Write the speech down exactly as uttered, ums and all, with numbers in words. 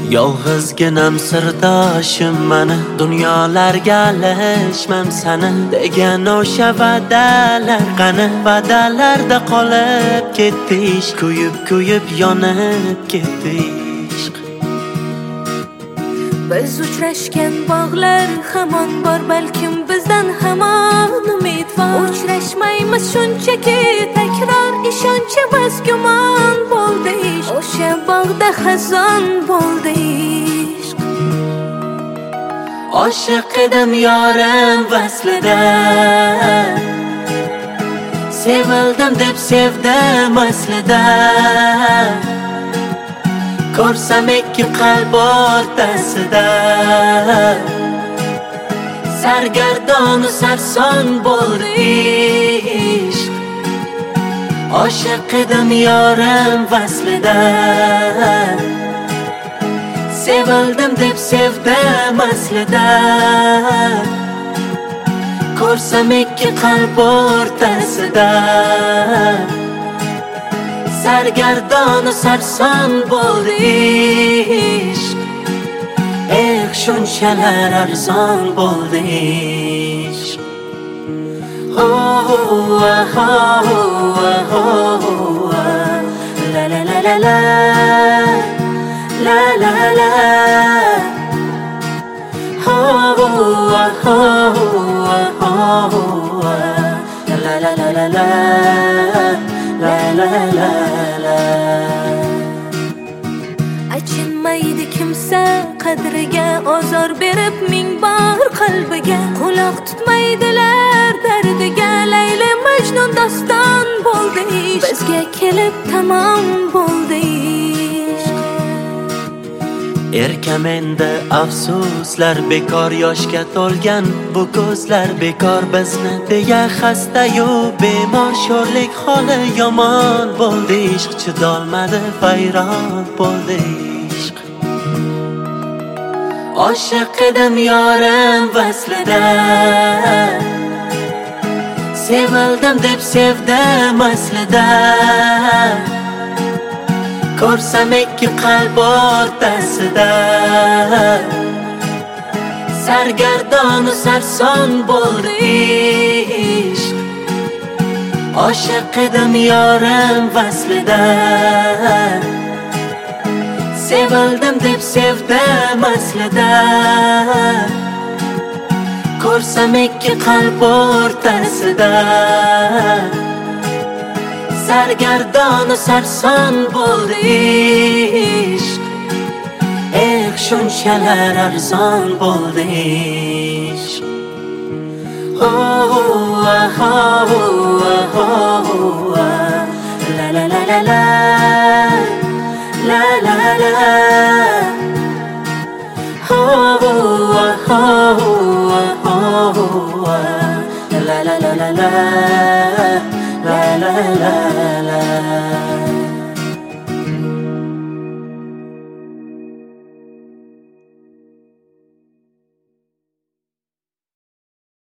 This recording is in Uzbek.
Yolg'izginam sirdoshim mani, dunyolarga alishmam sani degan o'sha va'dalar qani? Va'dalarda qolib ketdi ishq, kuyib kuyib yonib ketdi ishq. Biz uchrashgan bog'lar hamon bor, balkim bizdan hamon umid bor. Uchrashmaymiz shunchaki takror, ishonchi bas gumon bo'ldi ishq. O'sha bog'da xazon bo'ldi ishq. Oshiq edim yorim vaslida, sevildim deb sevdim aslida. Ko'rsam ikki qalb o'rtasida, sargardonu sarson bo'ldi ishq. Oshiq edim yorim vaslida, sevildim deb sevdim aslida. Ko'rsam ikki qalb o'rtasida, sargardonu sarson bo'ldi ishq. Eh, shunchalar arzon bo'ldi ishq. Oh, oh, oh, oh, oh, la la la la la, la la la. Oh, oh, oh, oh, la la la la la, la la la la. Achinmaydi kimsa qadriga, ozor berib ming bor qalbiga. Quloq tutmaydilar dardiga, Layli Majnun doston bo'ldi ishq. Bizga kelib tamom bo'ldi ishq. Erkam endi afsuslar bekor, yoshga to'lgan bu ko'zlar bekor. Bizni deya xastayu bemor, sho'rlik holi yomon bo'ldi ishq. Chidolmadi vayron bo'ldi ishq. Oshiq edim yorim vaslida, sevildim deb sevdim aslida. Ko'rsam ikki qalb o'rtasida, sargardonu sarson bo'ldi ishq. Oshiq edim yorim vaslida, sevildim deb sevdim aslida. Ko'rsam ikki qalb o'rtasida, sargardonu sarson bo'ldi ishq. Eh, shunchalar arzon bo'ldi ishq. Oh, oh, oh, oh, la la la la la, la la la. Oh, oh, oh, oh, la la la la la, la la la la.